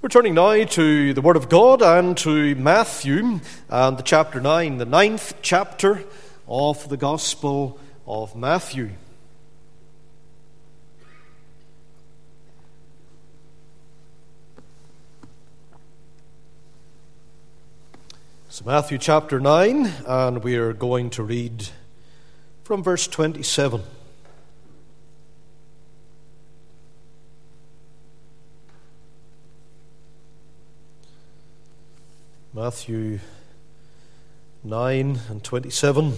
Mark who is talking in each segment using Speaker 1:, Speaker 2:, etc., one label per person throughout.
Speaker 1: We're turning now to the Word of God and to Matthew and the chapter 9, the 9th chapter of the Gospel of Matthew. So Matthew chapter 9, and we are going to read from verse 27. Matthew 9 and 27.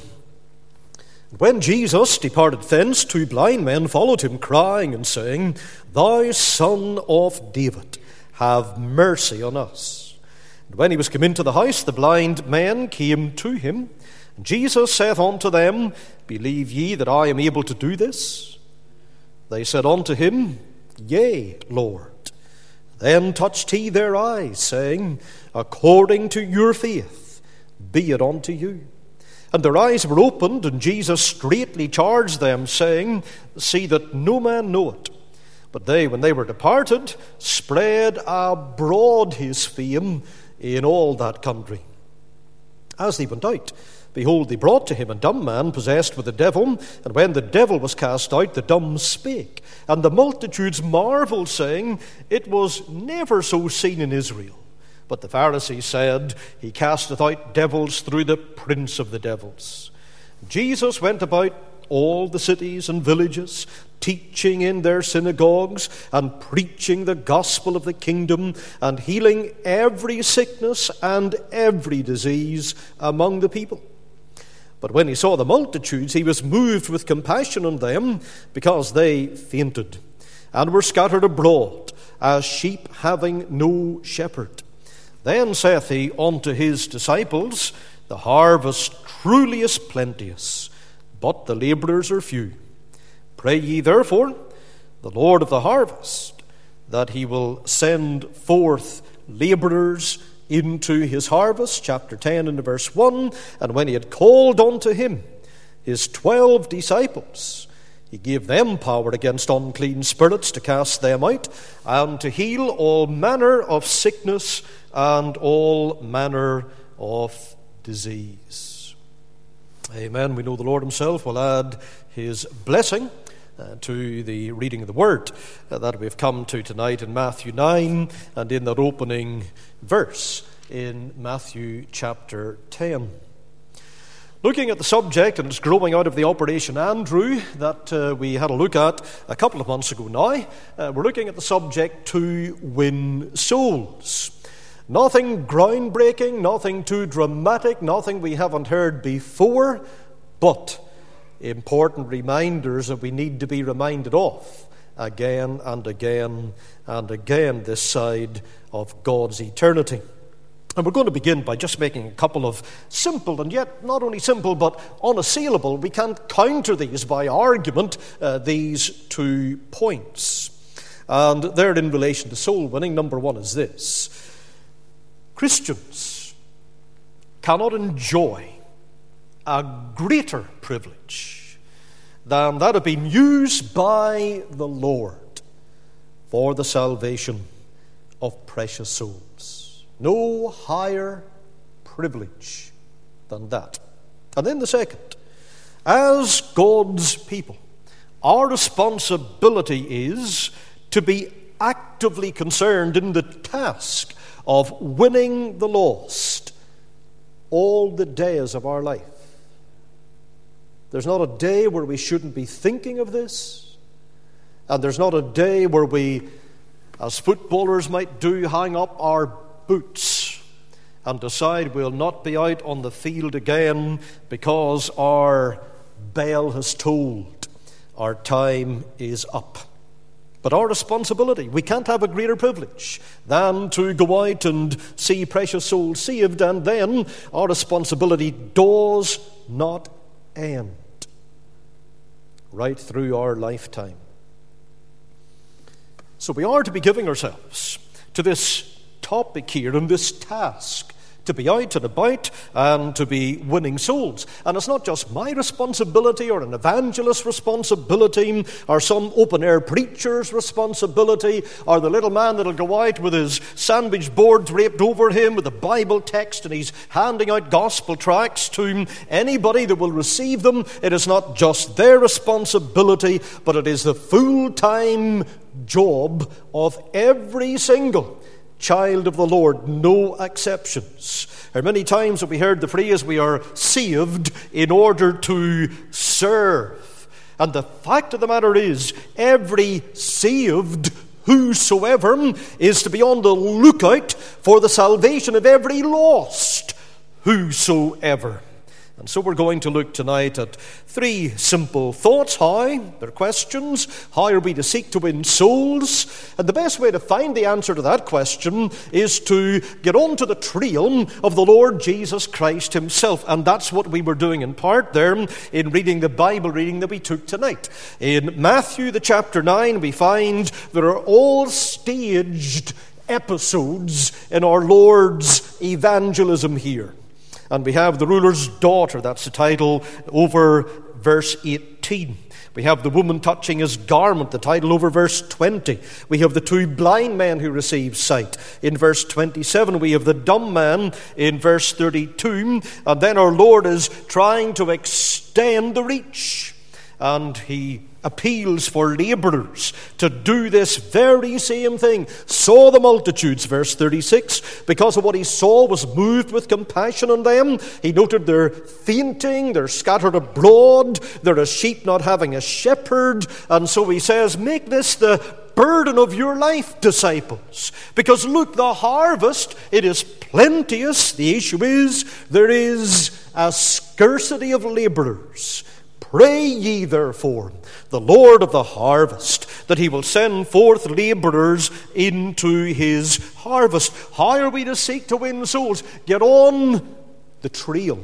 Speaker 1: When Jesus departed thence, two blind men followed him, crying and saying, Thou Son of David, have mercy on us. And when he was come into the house, the blind men came to him. And Jesus saith unto them, Believe ye that I am able to do this? They said unto him, Yea, Lord. Then touched he their eyes, saying, According to your faith, be it unto you. And their eyes were opened, and Jesus straitly charged them, saying, See that no man know it. But they, when they were departed, spread abroad his fame in all that country. As they went out, behold, they brought to him a dumb man possessed with a devil, and when the devil was cast out, the dumb spake. And the multitudes marveled, saying, It was never so seen in Israel. But the Pharisees said, He casteth out devils through the prince of the devils. Jesus went about all the cities and villages, teaching in their synagogues, and preaching the gospel of the kingdom, and healing every sickness and every disease among the people. But when he saw the multitudes, he was moved with compassion on them, because they fainted, and were scattered abroad, as sheep having no shepherd. Then saith he unto his disciples, The harvest truly is plenteous, but the labourers are few. Pray ye therefore the Lord of the harvest, that he will send forth labourers into his harvest. Chapter 10 and verse 1. And when he had called unto him his 12 disciples, he gave them power against unclean spirits to cast them out, and to heal all manner of sickness and all manner of disease. Amen. We know the Lord himself will add his blessing to the reading of the word that we've come to tonight in Matthew 9 and in that opening verse in Matthew chapter 10. Looking at the subject, and it's growing out of the Operation Andrew that we had a look at a couple of months ago now. We're looking at the subject to win souls. Nothing groundbreaking, nothing too dramatic, nothing we haven't heard before, but important reminders that we need to be reminded of again and again and again this side of God's eternity. And we're going to begin by just making a couple of simple, and yet not only simple, but unassailable. We can't counter these by argument, these 2 points. And they're in relation to soul winning. Number one is this. Christians cannot enjoy a greater privilege than that of being used by the Lord for the salvation of precious souls. No higher privilege than that. And then the second, as God's people, our responsibility is to be actively concerned in the task of winning the lost all the days of our life. There's not a day where we shouldn't be thinking of this, and there's not a day where we, as footballers might do, hang up our boots and decide we'll not be out on the field again because our bell has tolled, our time is up. But our responsibility, we can't have a greater privilege than to go out and see precious souls saved, and then our responsibility does not end right through our lifetime. So we are to be giving ourselves to this topic here and this task, to to be out and about and to be winning souls. And it's not just my responsibility or an evangelist's responsibility or some open-air preacher's responsibility or the little man that'll go out with his sandwich board draped over him with a Bible text and he's handing out gospel tracts to anybody that will receive them. It is not just their responsibility, but it is the full-time job of every single child of the Lord, no exceptions. How many times have we heard the phrase, we are saved in order to serve? And the fact of the matter is, every saved whosoever is to be on the lookout for the salvation of every lost whosoever. And so we're going to look tonight at three simple thoughts. How? They're questions. How are we to seek to win souls? And the best way to find the answer to that question is to get onto the trail of the Lord Jesus Christ himself. And that's what we were doing in part there in reading the Bible reading that we took tonight. In Matthew the chapter 9, we find there are all staged episodes in our Lord's evangelism here. And we have the ruler's daughter, that's the title, over verse 18. We have the woman touching his garment, the title over verse 20. We have the two blind men who receive sight in verse 27. We have the dumb man in verse 32. And then our Lord is trying to extend the reach. And he appeals for laborers to do this very same thing. Saw the multitudes, verse 36. Because of what he saw, was moved with compassion on them. He noted their fainting, they're scattered abroad, they're as sheep not having a shepherd. And so he says, make this the burden of your life, disciples. Because look, the harvest, it is plenteous. The issue is, there is a scarcity of laborers. Pray ye therefore the Lord of the harvest, that he will send forth laborers into his harvest. How are we to seek to win souls? Get on the trail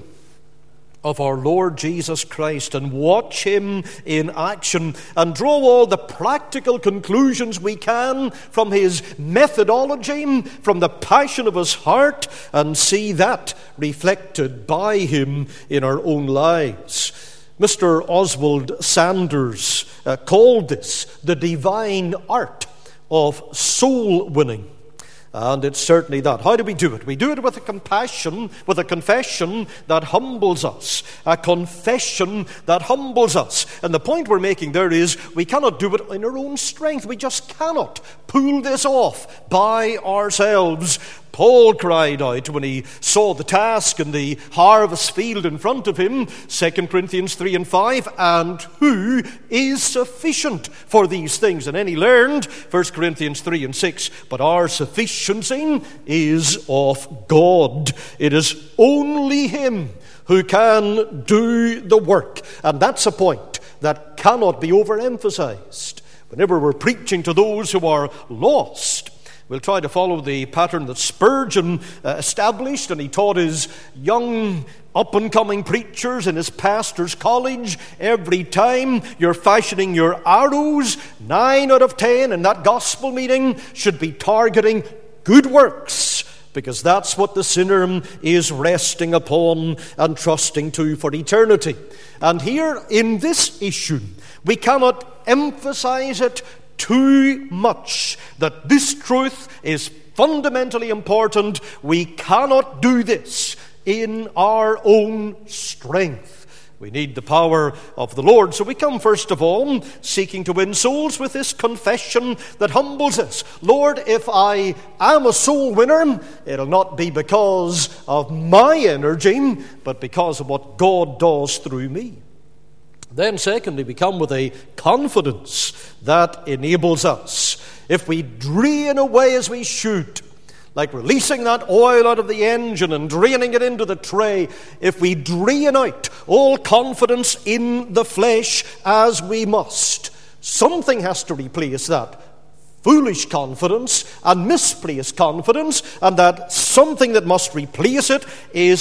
Speaker 1: of our Lord Jesus Christ and watch him in action and draw all the practical conclusions we can from his methodology, from the passion of his heart, and see that reflected by him in our own lives. Mr. Oswald Sanders called this the divine art of soul winning. And it's certainly that. How do we do it? We do it with a compassion, with a confession that humbles us. A confession that humbles us. And the point we're making there is we cannot do it in our own strength. We just cannot pull this off by ourselves. Paul cried out when he saw the task and the harvest field in front of him, 2 Corinthians 3 and 5, and who is sufficient for these things? And then he learned, 1 Corinthians 3 and 6, but our sufficiency is of God. It is only him who can do the work. And that's a point that cannot be overemphasized. Whenever we're preaching to those who are lost, we'll try to follow the pattern that Spurgeon established, and he taught his young up-and-coming preachers in his pastor's college. Every time you're fashioning your arrows, 9 out of 10 in that gospel meeting should be targeting good works, because that's what the sinner is resting upon and trusting to for eternity. And here in this issue, we cannot emphasize it too much, that this truth is fundamentally important. We cannot do this in our own strength. We need the power of the Lord. So we come first of all seeking to win souls with this confession that humbles us. Lord, if I am a soul winner, it'll not be because of my energy, but because of what God does through me. Then secondly, we come with a confidence that enables us. If we drain away as we should, like releasing that oil out of the engine and draining it into the tray, if we drain out all confidence in the flesh as we must, something has to replace that foolish confidence and misplaced confidence, and that something that must replace it is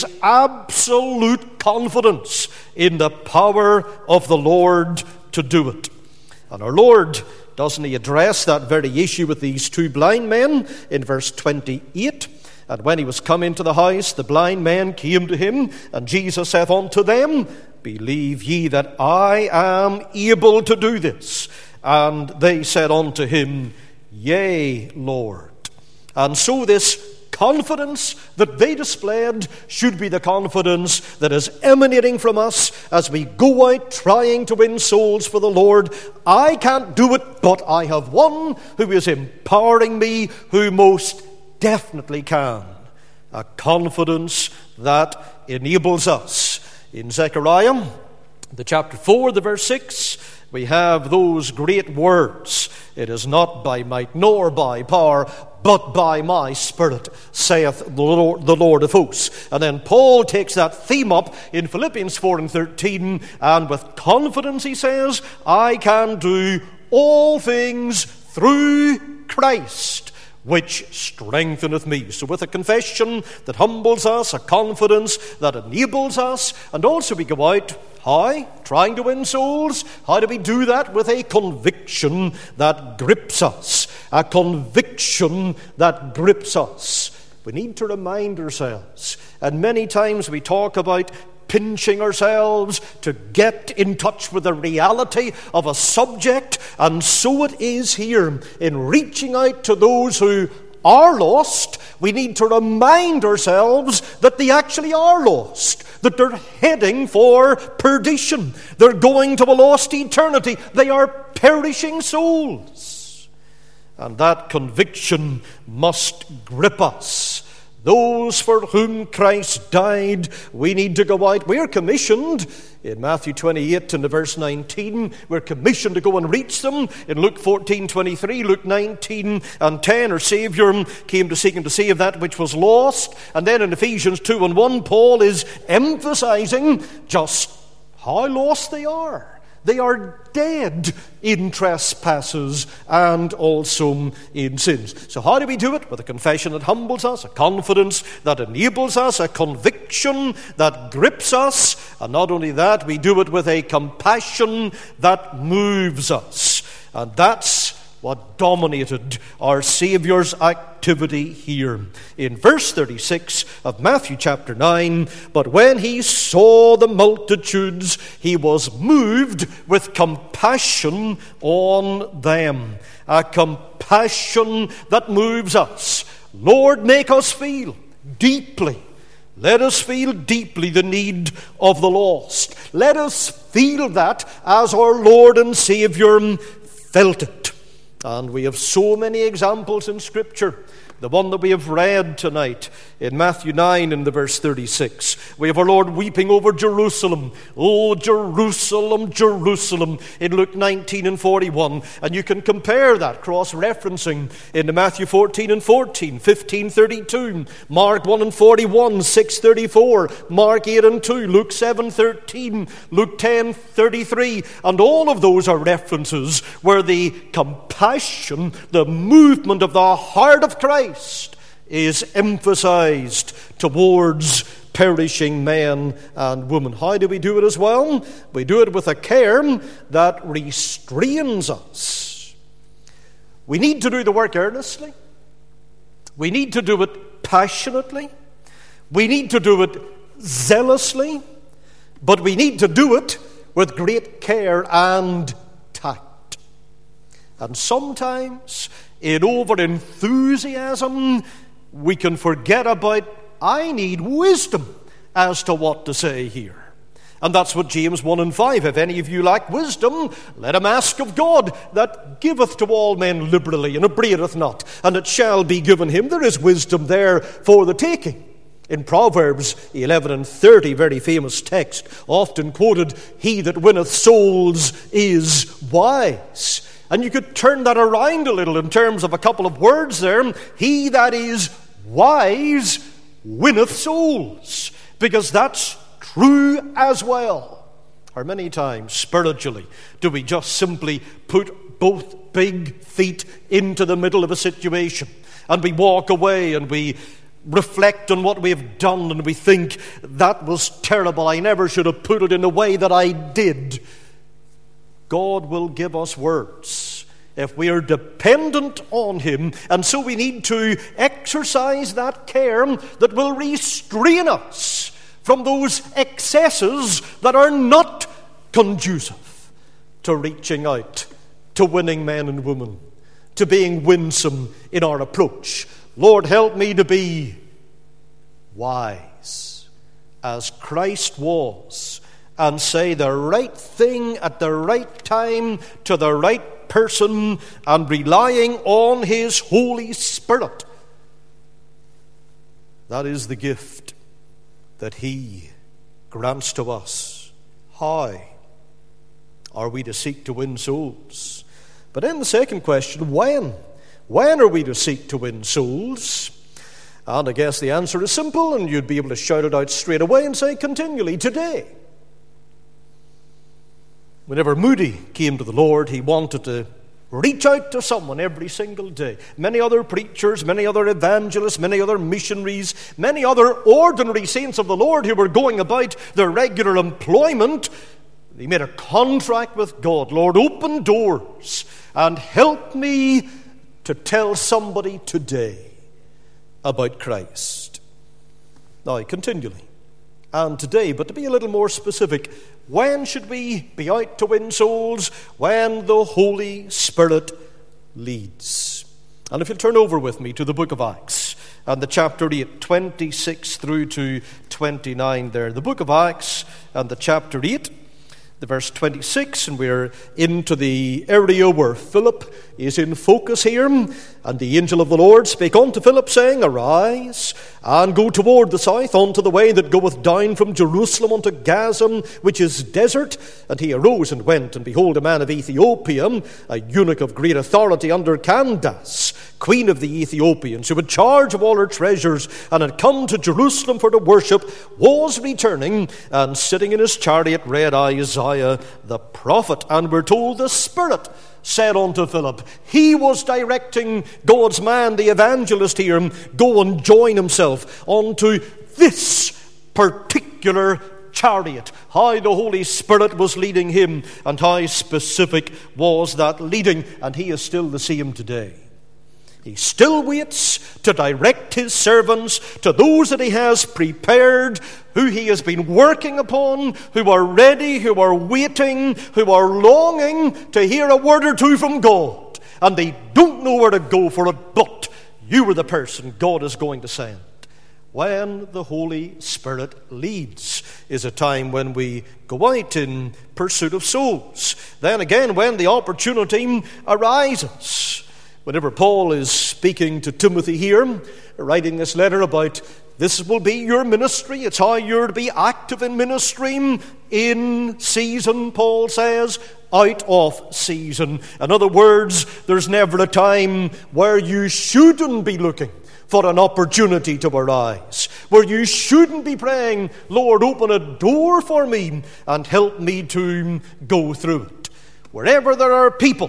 Speaker 1: absolute confidence in the power of the Lord to do it. And our Lord, doesn't he address that very issue with these two blind men in verse 28? And when he was come into the house, the blind men came to him, and Jesus saith unto them, Believe ye that I am able to do this? And they said unto him, Yea, Lord. And so this confidence that they displayed should be the confidence that is emanating from us as we go out trying to win souls for the Lord. I can't do it, but I have one who is empowering me, who most definitely can. A confidence that enables us. In Zechariah, the chapter 4, the verse 6, we have those great words. It is not by might nor by power, but by my Spirit, saith the Lord of hosts. And then Paul takes that theme up in Philippians 4 and 13, and with confidence he says, I can do all things through Christ, which strengtheneth me. So with a confession that humbles us, a confidence that enables us, and also we go out, how? Trying to win souls. How do we do that? With a conviction that grips us. A conviction that grips us. We need to remind ourselves, and many times we talk about pinching ourselves to get in touch with the reality of a subject, and so it is here. In reaching out to those who are lost, we need to remind ourselves that they actually are lost, that they're heading for perdition. They're going to a lost eternity. They are perishing souls. And that conviction must grip us. Those for whom Christ died, we need to go out. We're commissioned in Matthew 28 and verse 19. We're commissioned to go and reach them. In Luke 14:23, Luke 19 and 10, our Savior came to seek and to save that which was lost. And then in Ephesians 2 and 1, Paul is emphasizing just how lost they are. They are dead in trespasses and also in sins. So how do we do it? With a confession that humbles us, a confidence that enables us, a conviction that grips us. And not only that, we do it with a compassion that moves us. And that's what dominated our Saviour's activity here. In verse 36 of Matthew chapter 9, but when he saw the multitudes, he was moved with compassion on them. A compassion that moves us. Lord, make us feel deeply. Let us feel deeply the need of the lost. Let us feel that as our Lord and Saviour felt it. And we have so many examples in Scripture. The one that we have read tonight in Matthew 9 in the verse 36. We have our Lord weeping over Jerusalem. Oh, Jerusalem, Jerusalem, in Luke 19 and 41. And you can compare that, cross-referencing in Matthew 14 and 14, 15:32, Mark 1 and 41, 6:34, Mark 8 and 2, Luke 7:13, Luke 10:33. And all of those are references where the compassion, the movement of the heart of Christ is emphasized towards perishing men and women. How do we do it as well? We do it with a care that restrains us. We need to do the work earnestly. We need to do it passionately. We need to do it zealously. But we need to do it with great care and tact. And sometimes, in over-enthusiasm, we can forget about, I need wisdom as to what to say here. And that's what James 1 and 5, if any of you lack wisdom, let him ask of God, that giveth to all men liberally, and upbraideth not, and it shall be given him. There is wisdom there for the taking. In Proverbs 11 and 30, very famous text, often quoted, he that winneth souls is wise. And you could turn that around a little in terms of a couple of words there. He that is wise winneth souls. Because that's true as well. Or many times, spiritually, do we just simply put both big feet into the middle of a situation, and we walk away and we reflect on what we have done, and we think, that was terrible, I never should have put it in the way that I did. God will give us words if we are dependent on him. And so we need to exercise that care that will restrain us from those excesses that are not conducive to reaching out, to winning men and women, to being winsome in our approach. Lord, help me to be wise as Christ was, and say the right thing at the right time to the right person, and relying on his Holy Spirit. That is the gift that he grants to us. How are we to seek to win souls? But then the second question, when? When are we to seek to win souls? And I guess the answer is simple, and you'd be able to shout it out straight away and say continually, today. Whenever Moody came to the Lord, he wanted to reach out to someone every single day. Many other preachers, many other evangelists, many other missionaries, many other ordinary saints of the Lord who were going about their regular employment, they made a contract with God. Lord, open doors and help me to tell somebody today about Christ. Now, continually, and today, but to be a little more specific, when should we be out to win souls? When the Holy Spirit leads. And if you'll turn over with me to the book of Acts, and the chapter 8, 26 through to 29 there. The book of Acts and the chapter 8, the verse 26, and we're into the area where Philip is in focus here. And the angel of the Lord spake unto Philip, saying, Arise, and go toward the south, unto the way that goeth down from Jerusalem unto Gaza, which is desert. And he arose and went, and behold, a man of Ethiopia, a eunuch of great authority under Candace, queen of the Ethiopians, who had charge of all her treasures, and had come to Jerusalem for to worship, was returning, and sitting in his chariot read Isaiah the prophet. And we're told the Spirit said unto Philip, he was directing God's man, the evangelist here, go and join himself onto this particular chariot. How the Holy Spirit was leading him, and how specific was that leading. And he is still the same today. He still waits to direct his servants to those that he has prepared, who he has been working upon, who are ready, who are waiting, who are longing to hear a word or two from God. And they don't know where to go for it, but you are the person God is going to send. When the Holy Spirit leads is a time when we go out in pursuit of souls. Then again, when the opportunity arises. Whenever Paul is speaking to Timothy here, writing this letter about this will be your ministry, it's how you're to be active in ministry, in season, Paul says, out of season. In other words, there's never a time where you shouldn't be looking for an opportunity to arise, where you shouldn't be praying, Lord, open a door for me and help me to go through it. Wherever there are people,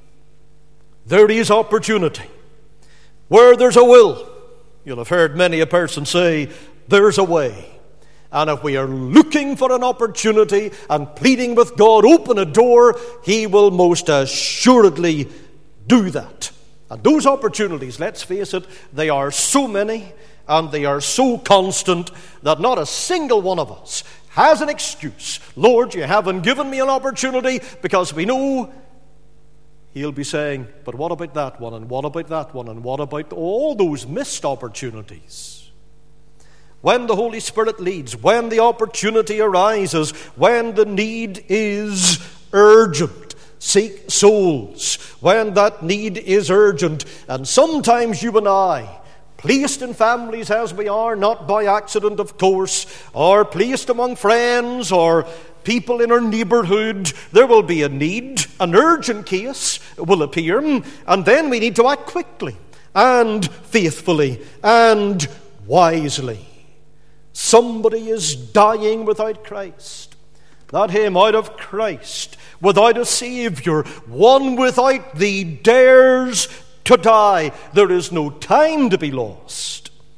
Speaker 1: there is opportunity. Where there's a will, you'll have heard many a person say, there's a way. And if we are looking for an opportunity and pleading with God, open a door, he will most assuredly do that. And those opportunities, let's face it, they are so many and they are so constant that not a single one of us has an excuse. Lord, you haven't given me an opportunity, because we know he'll be saying, but what about that one, and what about that one, and what about all those missed opportunities? When the Holy Spirit leads, when the opportunity arises, when the need is urgent, seek souls. When that need is urgent, and sometimes you and I, placed in families as we are, not by accident of course, or placed among friends, or people in our neighborhood, there will be a need, an urgent case will appear, and then we need to act quickly and faithfully and wisely. Somebody is dying without Christ. Not him, out of Christ, without a Savior. One without thee dares to die. There is no time to be lost.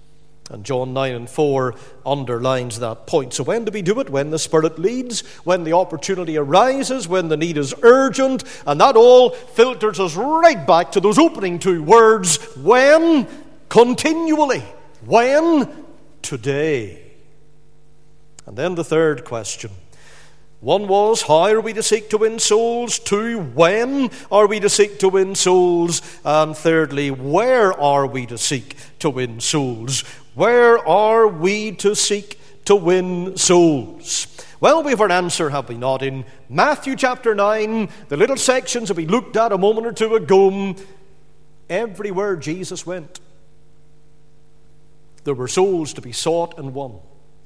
Speaker 1: And John 9:4 underlines that point. So when do we do it? When the Spirit leads, when the opportunity arises, when the need is urgent, and that all filters us right back to those opening two words, when, continually. When, today. And then the third question. One was, how are we to seek to win souls? Two, when are we to seek to win souls? And thirdly, where are we to seek to win souls? Where are we to seek to win souls? Well, we have our answer, have we not? In Matthew chapter 9, the little sections that we looked at a moment or two ago, everywhere Jesus went, there were souls to be sought and won.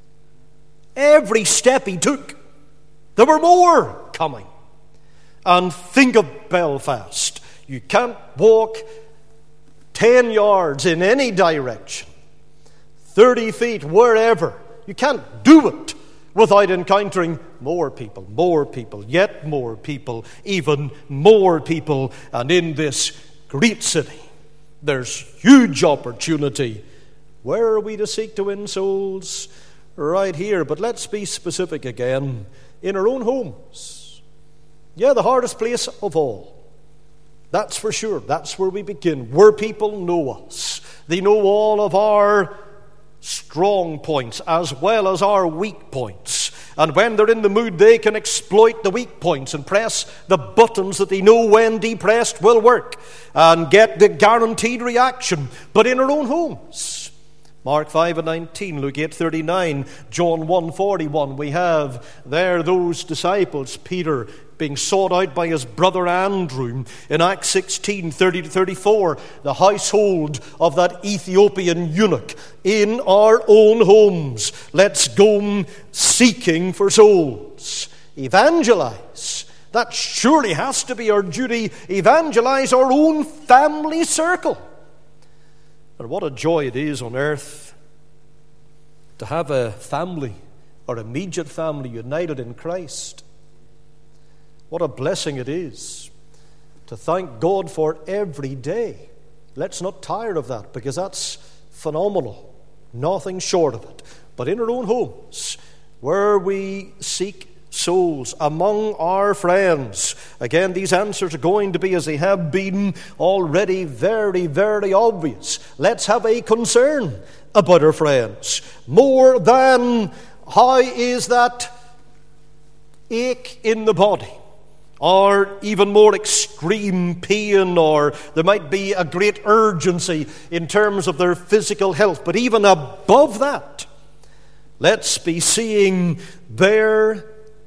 Speaker 1: Every step he took, there were more coming. And think of Belfast. You can't walk 10 yards in any direction, 30 feet wherever. You can't do it without encountering more people, yet more people, even more people. And in this great city, there's huge opportunity. Where are we to seek to win souls? Right here. But let's be specific again. In our own homes. Yeah, the hardest place of all. That's for sure. That's where we begin. Where people know us. They know all of our strong points as well as our weak points. And when they're in the mood, they can exploit the weak points and press the buttons that they know when depressed will work and get the guaranteed reaction. But in our own homes, Mark 5:19, Luke 8:39, John 1:41, we have there those disciples, Peter being sought out by his brother Andrew. In Acts 16:30-34, the household of that Ethiopian eunuch. In our own homes, let's go seeking for souls. Evangelize. That surely has to be our duty. Evangelize our own family circle. And what a joy it is on earth to have a family or immediate family united in Christ. What a blessing it is to thank God for every day. Let's not tire of that, because that's phenomenal. Nothing short of it. But in our own homes, where we seek souls among our friends. Again, these answers are going to be, as they have been already, very, very obvious. Let's have a concern about our friends. More than how is that ache in the body, or even more extreme pain, or there might be a great urgency in terms of their physical health. But even above that, let's be seeing their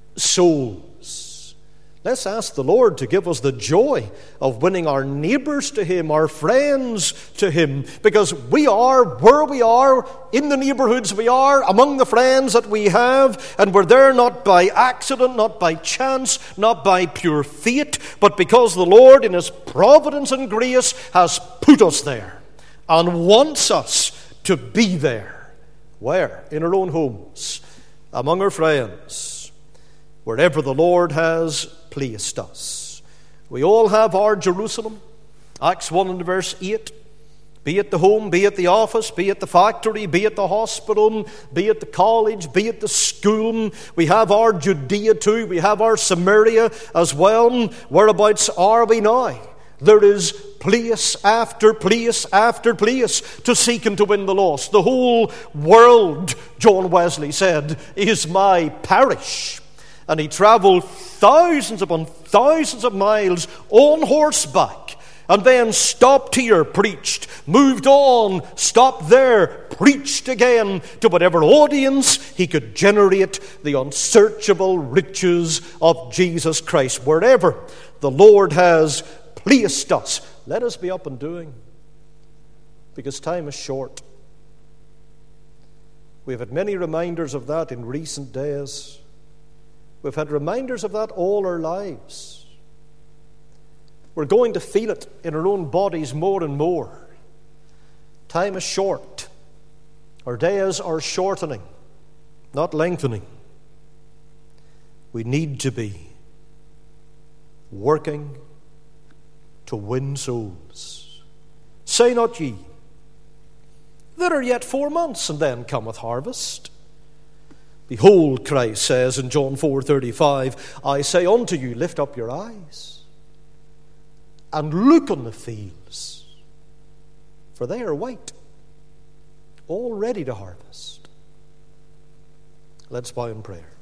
Speaker 1: souls. Let's ask the Lord to give us the joy of winning our neighbors to Him, our friends to Him, because we are where we are, in the neighborhoods we are, among the friends that we have, and we're there not by accident, not by chance, not by pure fate, but because the Lord in His providence and grace has put us there and wants us to be there. Where? In our own homes, among our friends, wherever the Lord has placed us. We all have our Jerusalem. Acts 1 and verse 8. Be it the home, be it the office, be it the factory, be it the hospital, be it the college, be it the school. We have our Judea too. We have our Samaria as well. Whereabouts are we now? There is place after place after place to seek and to win the lost. The whole world, John Wesley said, is my parish. And he travelled thousands upon thousands of miles on horseback, and then stopped here, preached, moved on, stopped there, preached again, to whatever audience he could generate the unsearchable riches of Jesus Christ. Wherever the Lord has placed us, let us be up and doing, because time is short. We've had many reminders of that in recent days. We've had reminders of that all our lives. We're going to feel it in our own bodies more and more. Time is short. Our days are shortening, not lengthening. We need to be working to win souls. Say not ye, There are yet 4 months, and then cometh harvest. Behold, Christ says in John 4:35, I say unto you, lift up your eyes, and look on the fields, for they are white, all ready to harvest. Let's bow in prayer.